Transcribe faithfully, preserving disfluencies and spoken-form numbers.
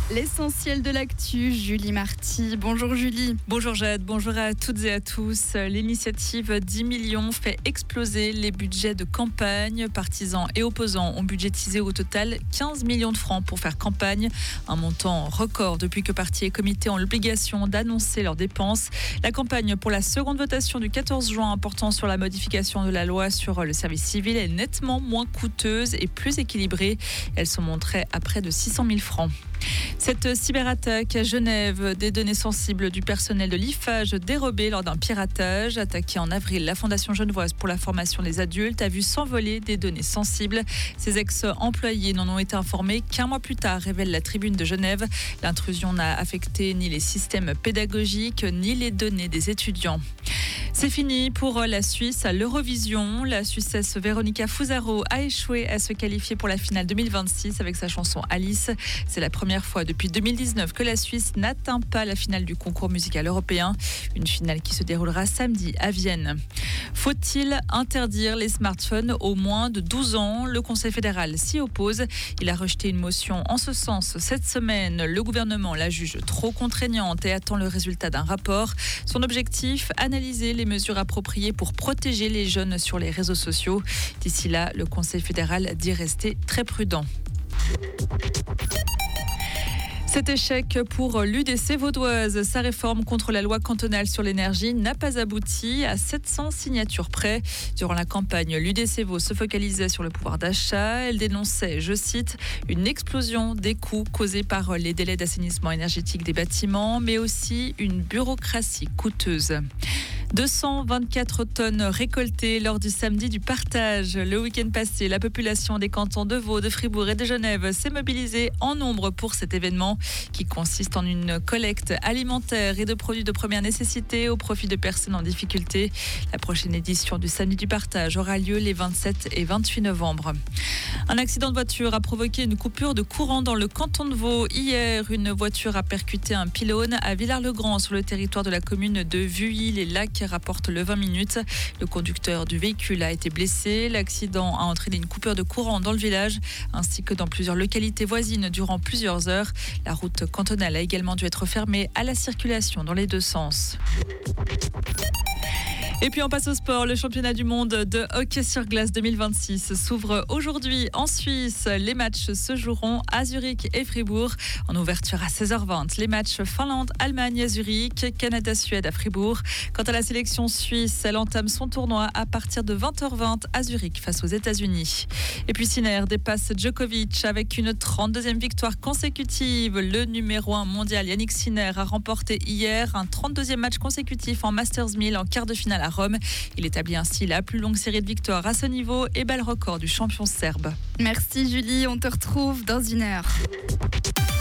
L'essentiel de l'actu, Julie Marty. Bonjour Julie. Bonjour Jade, bonjour à toutes et à tous. L'initiative dix millions fait exploser les budgets de campagne. Partisans et opposants ont budgétisé au total quinze millions de francs pour faire campagne. Un montant record depuis que partis et comités ont l'obligation d'annoncer leurs dépenses. La campagne pour la seconde votation du quatorze juin portant sur la modification de la loi sur le service civil est nettement moins coûteuse et plus équilibrée. Elle se montrait à près de six cent mille francs. Cette cyberattaque à Genève, des données sensibles du personnel de l'I F A G dérobées lors d'un piratage. Attaquée en avril, la Fondation genevoise pour la formation des adultes a vu s'envoler des données sensibles. Ses ex-employés n'en ont été informés qu'un mois plus tard, révèle la Tribune de Genève. L'intrusion n'a affecté ni les systèmes pédagogiques ni les données des étudiants. C'est fini pour la Suisse à l'Eurovision. La Suissesse Véronica Fusaro a échoué à se qualifier pour la finale deux mille vingt-six avec sa chanson Alice. C'est la première fois depuis deux mille dix-neuf que la Suisse n'atteint pas la finale du concours musical européen. Une finale qui se déroulera samedi à Vienne. Faut-il interdire les smartphones aux moins de douze ans ? Le Conseil fédéral s'y oppose. Il a rejeté une motion en ce sens cette semaine. Le gouvernement la juge trop contraignante et attend le résultat d'un rapport. Son objectif, analyser les mesures appropriées pour protéger les jeunes sur les réseaux sociaux. D'ici là, le Conseil fédéral dit rester très prudent. Cet échec pour l'U D C vaudoise. Sa réforme contre la loi cantonale sur l'énergie n'a pas abouti à sept cents signatures près. Durant la campagne, l'U D C Vaud se focalisait sur le pouvoir d'achat. Elle dénonçait, je cite, une explosion des coûts causés par les délais d'assainissement énergétique des bâtiments, mais aussi une bureaucratie coûteuse. deux cent vingt-quatre tonnes récoltées lors du samedi du partage. Le week-end passé, la population des cantons de Vaud, de Fribourg et de Genève s'est mobilisée en nombre pour cet événement qui consiste en une collecte alimentaire et de produits de première nécessité au profit de personnes en difficulté. La prochaine édition du samedi du partage aura lieu les vingt-sept et vingt-huit novembre. Un accident de voiture a provoqué une coupure de courant dans le canton de Vaud. Hier, une voiture a percuté un pylône à Villars-le-Grand sur le territoire de la commune de Vuilly-les-Lacs, rapporte le vingt minutes. Le conducteur du véhicule a été blessé. L'accident a entraîné une coupure de courant dans le village ainsi que dans plusieurs localités voisines durant plusieurs heures. La route cantonale a également dû être fermée à la circulation dans les deux sens. Et puis on passe au sport. Le championnat du monde de hockey sur glace deux mille vingt-six s'ouvre aujourd'hui en Suisse. Les matchs se joueront à Zurich et Fribourg. En ouverture à seize heures vingt, les matchs Finlande-Allemagne à Zurich, Canada-Suède à Fribourg. Quant à la sélection suisse, elle entame son tournoi à partir de vingt heures vingt à Zurich face aux États-Unis. Et puis Sinner dépasse Djokovic avec une trente-deuxième victoire consécutive. Le numéro un mondial Yannick Sinner a remporté hier un trente-deuxième match consécutif en Masters mille en quart de finale à Rome. Il établit ainsi la plus longue série de victoires à ce niveau et bat le record du champion serbe. Merci Julie, on te retrouve dans une heure.